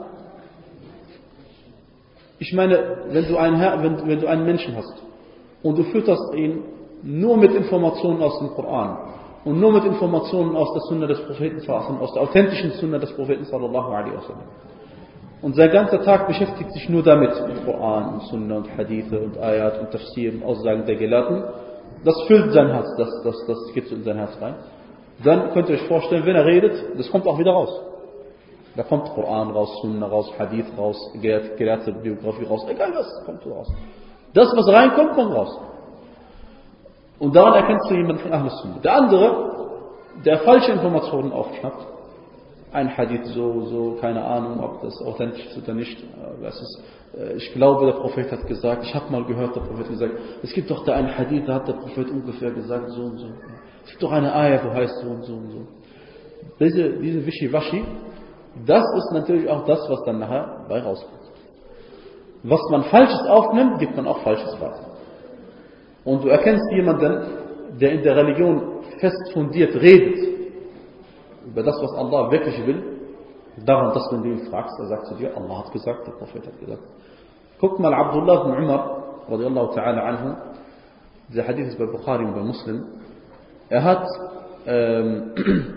ich meine, wenn du einen, wenn, wenn du einen Menschen hast und du fütterst ihn nur mit Informationen aus dem Koran und nur mit Informationen aus der Sunna des Propheten, aus der authentischen Sunna des Propheten sallallahu alaihi wasallam. Und sein ganzer Tag beschäftigt sich nur damit, mit Koran und Sunna und Hadithe und Ayat und Tafsir und Aussagen der Gelehrten. Das füllt sein Herz, das, das, das geht in sein Herz rein. Dann könnt ihr euch vorstellen, wenn er redet, das kommt auch wieder raus. Da kommt Koran raus, Sunna raus, Hadith raus, gelehrte Biografie raus, egal was, kommt raus. Das, was reinkommt, kommt raus. Und daran erkennst du jemanden von Ahl Sunnah. Der andere, der falsche Informationen aufschnappt, ein Hadith so, so, keine Ahnung, ob das authentisch ist oder nicht. Es ist, ich glaube, der Prophet hat gesagt, ich habe mal gehört, der Prophet hat gesagt, es gibt doch da einen Hadith, da hat der Prophet ungefähr gesagt, so und so. Es gibt doch eine Ayah, wo heißt so und so und so. Diese, diese Wischiwaschi, das ist natürlich auch das, was dann nachher bei rauskommt. Was man Falsches aufnimmt, gibt man auch Falsches weiter. Und du erkennst jemanden, der in der Religion fest fundiert redet, über das, was Allah wirklich will, daran, dass wenn du ihn fragst, er sagt zu dir, Allah hat gesagt, der Prophet hat gesagt. Guck mal, Abdullah ibn Umar, radiallahu ta'ala anhu, dieser Hadith ist bei Bukhari und bei Muslim, er hat, ähm,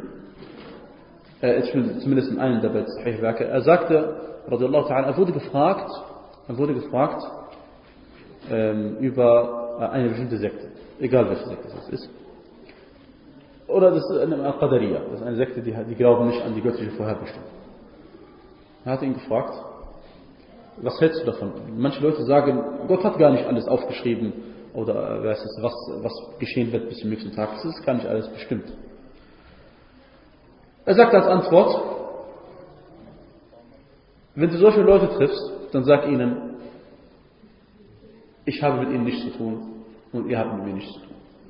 ich will zumindest in einem der Sahih-Werke, er sagte, radiallahu ta'ala, er wurde gefragt, er wurde gefragt, ähm, über eine bestimmte Sekte, egal welche Sekte es ist. Oder das ist eine Qadariya, das ist eine Sekte, die, die glauben nicht an die göttliche Vorherbestimmung. Er hat ihn gefragt, was hältst du davon? Manche Leute sagen, Gott hat gar nicht alles aufgeschrieben oder was, was, was geschehen wird bis zum nächsten Tag. Das ist gar nicht alles bestimmt. Er sagt als Antwort, wenn du solche Leute triffst, dann sag ihnen, ich habe mit ihnen nichts zu tun und ihr habt mit mir nichts zu tun.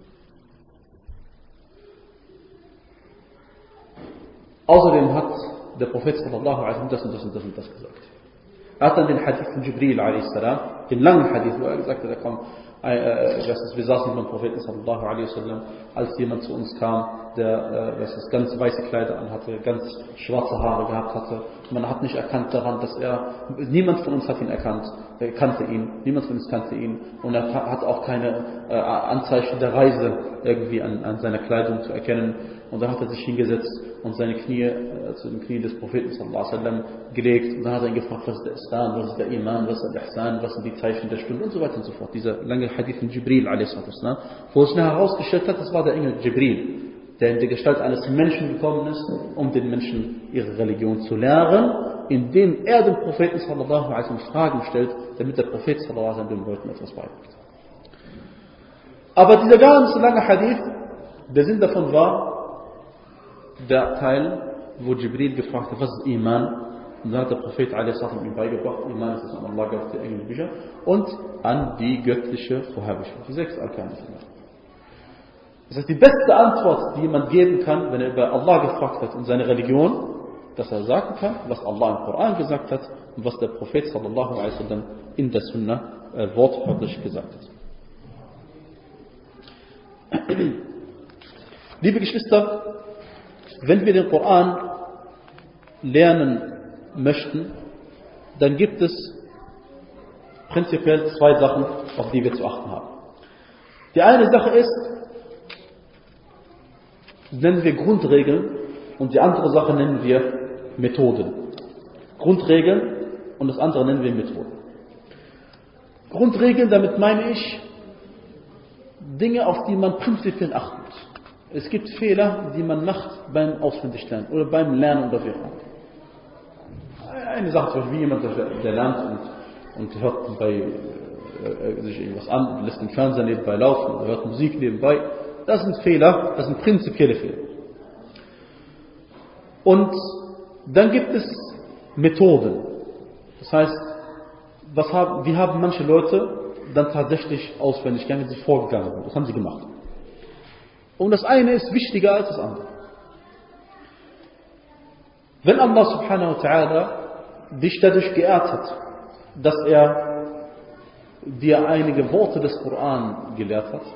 Außerdem hat der Prophet sallallahu alaihi wasallam das und das und das und das gesagt. Er hat dann den Hadith von Jibril alaihi salam, den langen Hadith, wo er gesagt hat, er kam, äh, wir saßen beim Propheten sallallahu alaihi wasallam, als jemand zu uns kam, der äh, das ganz weiße Kleider anhatte, ganz schwarze Haare gehabt hatte. Man hat nicht erkannt daran, dass er, niemand von uns hat ihn erkannt, er kannte ihn, niemand von uns kannte ihn und er hat auch keine äh, Anzeichen der Reise irgendwie an, an seiner Kleidung zu erkennen. Und dann hat er sich hingesetzt und seine Knie äh, zu den Knien des Propheten sallallahu alaihi wasallam gelegt. Und dann hat er ihn gefragt, was ist der Islam, was ist der Iman, was ist der Ihsan, was sind die Zeichen der Stunde und so weiter und so fort. Dieser lange Hadith von Jibril alaihi wasallam, wo es nachher herausgestellt hat, das war der Engel Jibril, der in der Gestalt eines Menschen gekommen ist, um den Menschen ihre Religion zu lehren, indem er den Propheten sallallahu alaihi wasallam Fragen stellt, damit der Prophet sallallahu alaihi wasallam den Leuten etwas beibringt. Aber dieser ganze lange Hadith, der Sinn davon war, der Teil, wo Jibril gefragt hat, was ist Iman? Und dann hat der Prophet alaihi wasallam ihm beigebracht, Iman ist es an Allah, auf die Engel Bücher und an die göttliche Vorherbestimmung. Die sechs Arkan des Iman. Das heißt, die beste Antwort, die jemand geben kann, wenn er über Allah gefragt hat und seine Religion, dass er sagen kann, was Allah im Koran gesagt hat und was der Prophet sallallahu alaihi wasallam in der Sunna äh, wortwörtlich gesagt hat. Liebe Geschwister, wenn wir den Koran lernen möchten, dann gibt es prinzipiell zwei Sachen, auf die wir zu achten haben. Die eine Sache ist, nennen wir Grundregeln und die andere Sache nennen wir Methoden. Grundregeln und das andere nennen wir Methoden. Grundregeln, damit meine ich Dinge, auf die man prinzipiell achten muss. Es gibt Fehler, die man macht beim Auswendiglernen oder beim Lernen oder wie auch. Eine Sache, zum Beispiel wie jemand, der lernt und, und hört bei äh, sich irgendwas an, lässt den Fernseher nebenbei laufen oder hört Musik nebenbei. Das sind Fehler, das sind prinzipielle Fehler. Und dann gibt es Methoden. Das heißt, was haben, wie haben manche Leute dann tatsächlich auswendig gelernt, wenn sie vorgegangen sind. Das haben sie gemacht. Und das eine ist wichtiger als das andere. Wenn Allah subhanahu wa ta'ala dich dadurch geehrt hat, dass er dir einige Worte des Koran gelehrt hat,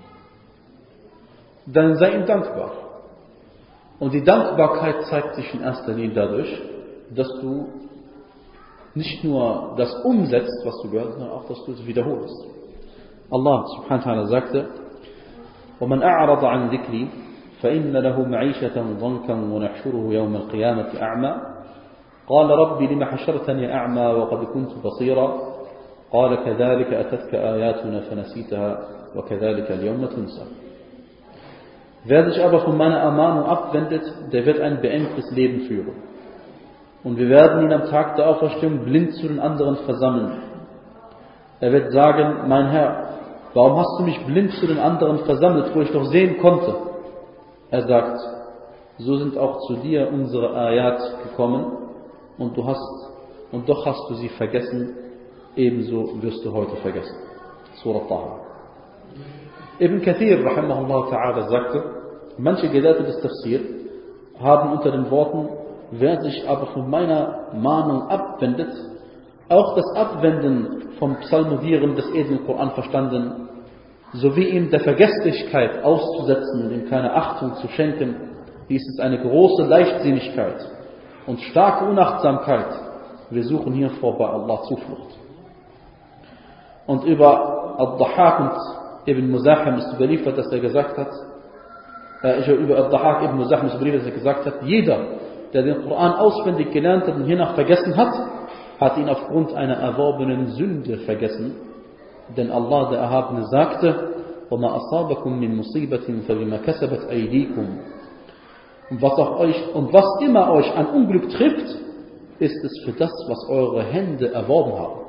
dann sei ihm dankbar. Und die Dankbarkeit zeigt sich in erster Linie dadurch, dass du nicht nur das umsetzt, was du gehört, sondern auch, dass du es wiederholst. Allah subhanahu wa ta'ala sagte, وَمَنْ أَعْرَضَ عَنْ ذِكْرِي فَإِنَّ لَهُ مَعِيشَةً ضَنْكًا وَنَحْشُرُهُ يَوْمَ الْقِيَامَةِ أَعْمَى قال ربي لم حشرتني أعمى وقد كنت بصيرا قال كذلك أتتك آياتنا فنسيتها وكذلك اليوم تنسى. Wer sich aber von meiner Ermahnung abwendet, der wird ein beengtes Leben führen. Und wir werden ihn am Tag der Auferstehung blind zu den anderen versammeln. Er wird sagen, mein Herr, warum hast du mich blind zu den anderen versammelt, wo ich doch sehen konnte? Er sagt, so sind auch zu dir unsere Ayat gekommen und du hast, und doch hast du sie vergessen, ebenso wirst du heute vergessen. Surah Taha. Ibn Kathir, rahimahullah ta'ala, sagte, manche Gelehrte des Tafsir haben unter den Worten, wer sich aber von meiner Mahnung abwendet, auch das Abwenden vom Psalmodieren des edlen Koran verstanden, sowie ihm der Vergesslichkeit auszusetzen und ihm keine Achtung zu schenken, dies ist eine große Leichtsinnigkeit und starke Unachtsamkeit. Wir suchen hiervor bei Allah Zuflucht. Und über Ad-Dahhak und Ibn Muzahim ist überliefert, dass er gesagt hat, äh, über Ad-Dahhak Ibn Muzahim ist überliefert, dass er gesagt hat, jeder, der den Koran auswendig gelernt hat und hiernach vergessen hat, hat ihn aufgrund einer erworbenen Sünde vergessen. Denn Allah, der Erhabene, sagte, وَمَا أَصَابَكُم مِّن مُّصِيبَةٍ فَبِمَا كَسَبَتْ أَيْدِيكُمْ. Und was auch euch und was immer euch an Unglück trifft, ist es für das, was eure Hände erworben haben.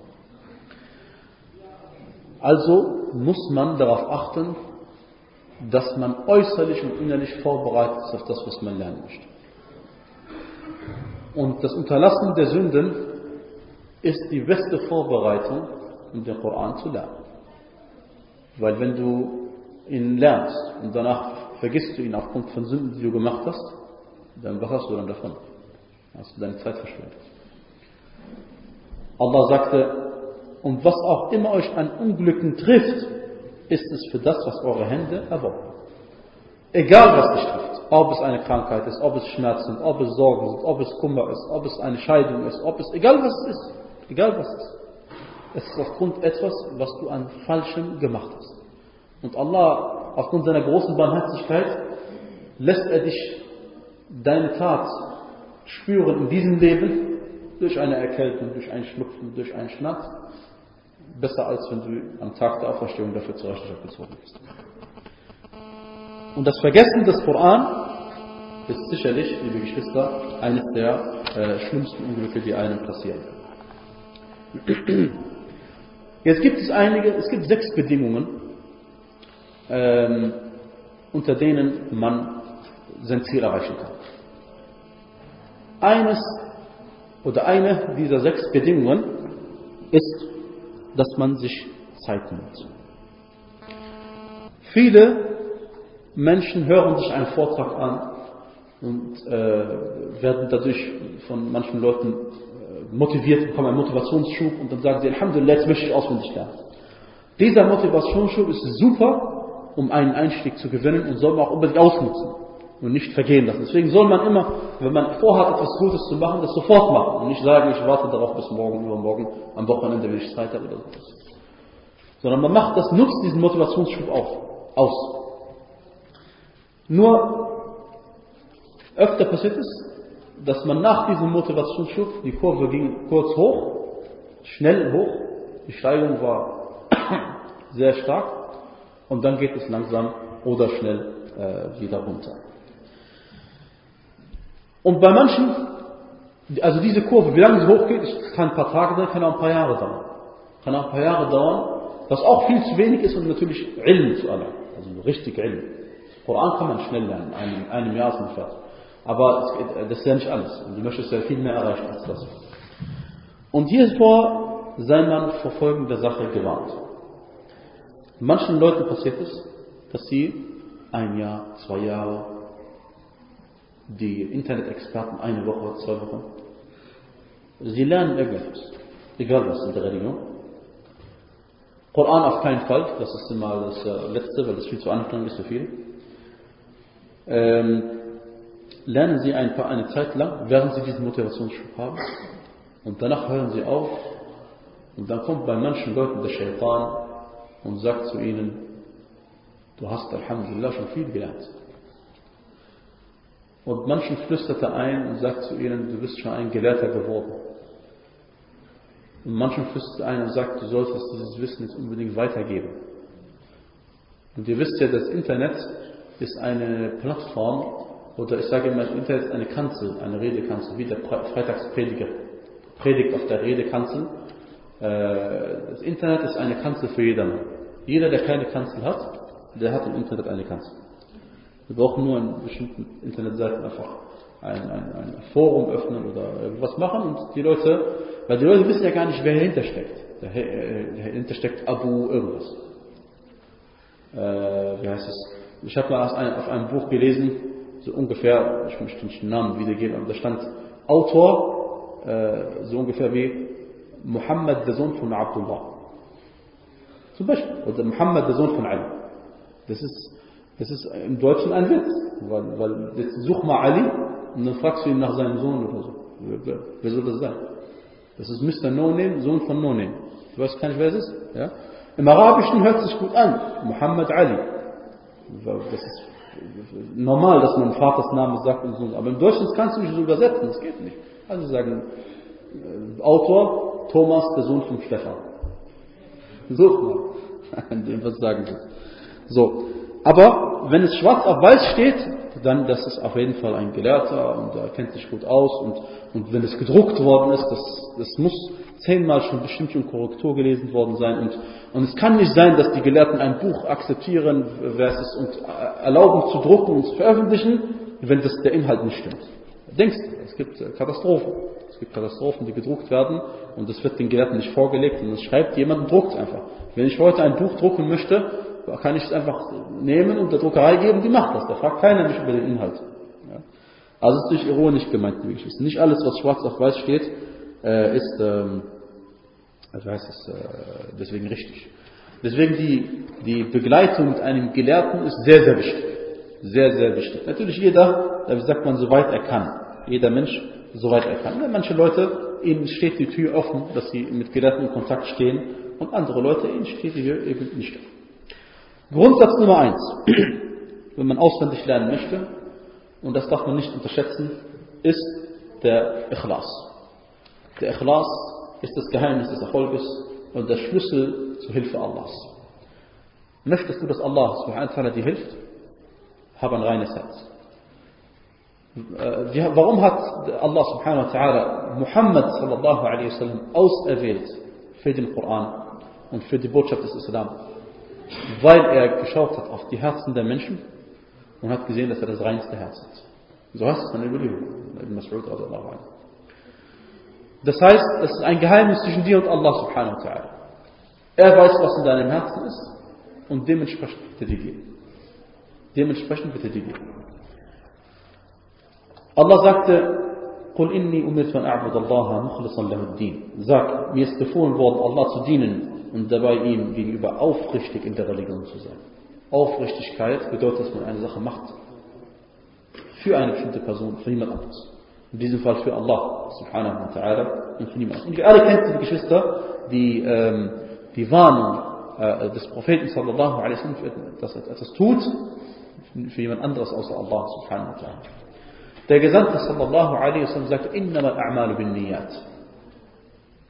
Also muss man darauf achten, dass man äußerlich und innerlich vorbereitet ist auf das, was man lernen möchte. Und das Unterlassen der Sünden ist die beste Vorbereitung, um den Koran zu lernen. Weil wenn du ihn lernst und danach vergisst du ihn aufgrund von Sünden, die du gemacht hast, dann was hast du dann davon? Hast du deine Zeit verschwendet. Allah sagte, und was auch immer euch an Unglücken trifft, ist es für das, was eure Hände erworben. Egal was dich trifft, ob es eine Krankheit ist, ob es Schmerzen sind, ob es Sorgen sind, ob es Kummer ist, ob es eine Scheidung ist, ob es, egal was es ist, egal was es ist. Es ist aufgrund etwas, was du an Falschem gemacht hast. Und Allah, aufgrund seiner großen Barmherzigkeit, lässt er dich deine Tat spüren in diesem Leben, durch eine Erkältung, durch ein Schnupfen, durch einen Schmerz, besser als wenn du am Tag der Auferstehung dafür zur Rechenschaft gezogen bist. Und das Vergessen des Koran ist sicherlich, liebe Geschwister, eines der äh, schlimmsten Unglücke, die einem passieren können. Jetzt gibt es einige, es gibt sechs Bedingungen, ähm, unter denen man sein Ziel erreichen kann. Eines oder eine dieser sechs Bedingungen ist, dass man sich Zeit nimmt. Viele Menschen hören sich einen Vortrag an und äh, werden dadurch von manchen Leuten äh, motiviert, bekommen einen Motivationsschub und dann sagen sie, Alhamdulillah, jetzt möchte ich auswendig lernen. Dieser Motivationsschub ist super, um einen Einstieg zu gewinnen und soll man auch unbedingt ausnutzen und nicht vergehen lassen. Deswegen soll man immer, wenn man vorhat, etwas Gutes zu machen, das sofort machen und nicht sagen, ich warte darauf bis morgen, übermorgen, am Wochenende, wenn ich Zeit habe oder sowas. Sondern man macht das, nutzt diesen Motivationsschub auf, aus. Nur öfter passiert es, dass man nach diesem Motivationsschub, die Kurve ging kurz hoch, schnell hoch, die Steigung war sehr stark und dann geht es langsam oder schnell äh, wieder runter. Und bei manchen, also diese Kurve, wie lange sie hochgeht, es kann ein paar Tage dauern, kann auch ein paar Jahre dauern. Kann auch ein paar Jahre dauern, was auch viel zu wenig ist, um natürlich Ilm zu erlernen. Also richtig Ilm. Koran kann man schnell lernen, in einem, einem Jahr ist man fertig. Aber es, das ist ja nicht alles. Und du möchtest ja viel mehr erreichen als das. Und hiervor sei man vor folgender Sache gewarnt. Manchen Leuten passiert es, dass sie ein Jahr, zwei Jahre, die Internet-Experten eine Woche, zwei Wochen, sie lernen irgendetwas. Egal was in der Religion. Koran auf keinen Fall, das ist immer das äh, Letzte, weil das viel zu anstrengend ist für viele. Ähm, lernen Sie ein paar, eine Zeit lang, während Sie diesen Motivationsschub haben, und danach hören Sie auf, und dann kommt bei manchen Leuten der Shaitan und sagt zu ihnen, du hast Alhamdulillah schon viel gelernt. Und manchen flüstert er ein und sagt zu ihnen, du bist schon ein Gelehrter geworden. Und manchen flüstert er ein und sagt, du solltest dieses Wissen jetzt unbedingt weitergeben. Und ihr wisst ja, das Internet ist eine Plattform, oder ich sage immer, das Internet ist eine Kanzel, eine Redekanzel, wie der Freitagsprediger predigt auf der Redekanzel. Das Internet ist eine Kanzel für jedermann. Jeder, der keine Kanzel hat, der hat im Internet eine Kanzel. Wir brauchen nur an bestimmten Internetseiten einfach ein, ein, ein Forum öffnen oder was machen, und die Leute, weil die Leute wissen ja gar nicht, wer dahinter steckt. Dahinter steckt Abu irgendwas. Äh, wie heißt es? Ich habe mal auf einem Buch gelesen, so ungefähr, ich möchte nicht den Namen wiedergeben, aber da stand Autor, äh, so ungefähr wie Muhammad, der Sohn von Abdullah. Zum Beispiel. Oder Muhammad, der Sohn von Ali. Das ist, das ist im Deutschen ein Witz. Weil, weil jetzt such mal Ali und dann fragst du ihn nach seinem Sohn oder so. Wer, wer soll das sein? Das ist Mister No-Name, Sohn von No-Name. Du weißt gar nicht, wer es ist? Ja? Im Arabischen hört es sich gut an. Muhammad Ali. Das ist normal, dass man Vaters Name sagt und so. Aber im Deutschen kannst du nicht so übersetzen. Das geht nicht. Also sagen, äh, Autor, Thomas, der Sohn von Stefan. Such mal. Was sagen sie? So. Aber wenn es schwarz auf weiß steht, dann das ist auf jeden Fall ein Gelehrter und er kennt sich gut aus, und, und wenn es gedruckt worden ist, das, das muss zehnmal schon bestimmt schon Korrektur gelesen worden sein, und, und es kann nicht sein, dass die Gelehrten ein Buch akzeptieren versus und erlauben zu drucken und zu veröffentlichen, wenn das der Inhalt nicht stimmt. Denkst du, es gibt Katastrophen. Es gibt Katastrophen, die gedruckt werden, und das wird den Gelehrten nicht vorgelegt, und das schreibt jemand und druckt es einfach. Wenn ich heute ein Buch drucken möchte, kann ich es einfach nehmen und der Druckerei geben, die macht das. Da fragt keiner mich über den Inhalt. Ja. Also es ist durch ironisch gemeint, wie ich es. Nicht alles, was schwarz auf weiß steht, äh, ist ähm, also heißt es, äh, deswegen richtig. Deswegen die, die Begleitung mit einem Gelehrten ist sehr, sehr wichtig. Sehr, sehr wichtig. Natürlich jeder, wie sagt man, soweit er kann. Jeder Mensch, soweit er kann. Ja, manche Leute, ihnen steht die Tür offen, dass sie mit Gelehrten in Kontakt stehen, und andere Leute, ihnen steht die Tür eben nicht offen. Grundsatz Nummer eins, wenn man auswendig lernen möchte, und das darf man nicht unterschätzen, ist der Ikhlas. Der Ikhlas ist das Geheimnis des Erfolges und der Schlüssel zur Hilfe Allahs. Möchtest du, dass Allah subhanahu wa ta'ala dir hilft? Hab ein reines Herz. Warum hat Allah subhanahu wa ta'ala Muhammad sallallahu alaihi wasallam auserwählt für den Koran und für die Botschaft des Islam? Weil er geschaut hat auf die Herzen der Menschen und hat gesehen, dass er das reinste Herz hat. So heißt es in der Überlieferung. Das heißt, es ist ein Geheimnis zwischen dir und Allah subhanahu wa ta'ala. Er weiß, was in deinem Herzen ist, und dementsprechend bitte dir geben. Dementsprechend bitte dir geben. Allah sagte, قُلْ إِنِّي أُمِرْتُ أَنْ أَعْبُدَ اللَّهَ مُخْلِصًا لَهُ الدِّينَ. Sag, mir ist befohlen worden, Allah zu dienen und dabei ihm gegenüber aufrichtig in der Religion zu sein. Aufrichtigkeit bedeutet, dass man eine Sache macht für eine bestimmte Person, für niemand anderes. In diesem Fall für Allah subhanahu wa ta'ala und für niemand anderes. Und wir alle kennen die Geschwister, die, ähm, die Warnung äh, des Propheten sallallahu alaihi wasallam, dass er etwas tut für jemand anderes außer Allah subhanahu wa ta'ala. Der Gesandte sallallahu alaihi wasallam sagte, innama al-a'malu bin niyat.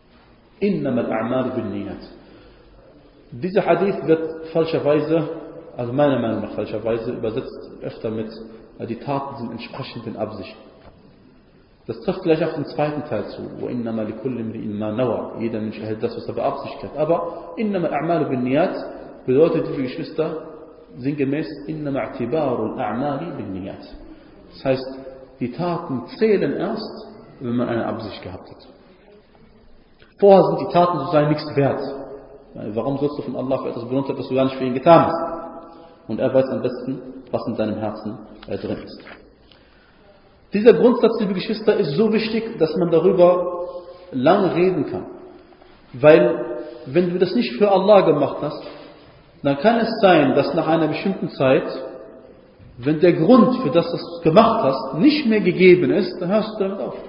Innama al-a'malu bin niyat. Dieser Hadith wird falscherweise also meiner Meinung nach falscherweise, übersetzt öfter mit, die Taten sind entsprechend den Absichten. Das trifft gleich auf den zweiten Teil zu. وَإِنَّمَا لِكُلِّ امْرِئٍ مَا نَوَى. Jeder Mensch erhält das, was er beabsichtigt hat. Aber إِنَّمَا الْأَعْمَالُ بِالنِّيَّاتِ bedeutet, liebe Geschwister, sinngemäß إِنَّمَا اعْتِبَارُ الْأَعْمَالِ بِالنِّيَّاتِ. Das heißt, die Taten zählen erst, wenn man eine Absicht gehabt hat. Vorher sind die Taten sozusagen nichts wert. Warum sollst du von Allah für etwas belohnt werden, was du gar nicht für ihn getan hast? Und er weiß am besten, was in deinem Herzen drin ist. Dieser Grundsatz, liebe Geschwister, ist so wichtig, dass man darüber lange reden kann. Weil, wenn du das nicht für Allah gemacht hast, dann kann es sein, dass nach einer bestimmten Zeit, wenn der Grund für das, was du gemacht hast, nicht mehr gegeben ist, dann hörst du damit auf.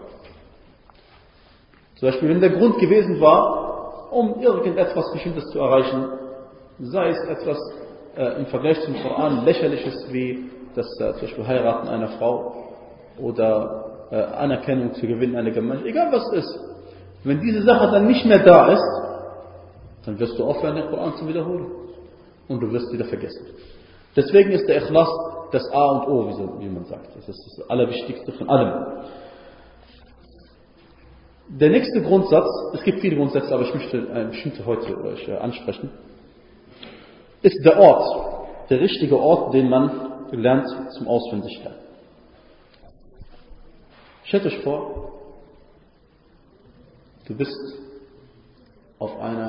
Zum Beispiel, wenn der Grund gewesen war, um irgendetwas Bestimmtes zu erreichen, sei es etwas äh, im Vergleich zum Koran lächerliches wie das äh, zum Beispiel Heiraten einer Frau oder äh, Anerkennung zu gewinnen einer Gemeinschaft, egal was es ist. Wenn diese Sache dann nicht mehr da ist, dann wirst du aufhören, den Koran zu wiederholen. Und du wirst wieder vergessen. Deswegen ist der Ikhlas das A und O, wie, so, wie man sagt. Das ist das Allerwichtigste von allem. Der nächste Grundsatz, es gibt viele Grundsätze, aber ich möchte einen bestimmten heute euch ansprechen, ist der Ort, der richtige Ort, den man lernt zum Auswendiglernen. Stellt euch vor, du bist auf einer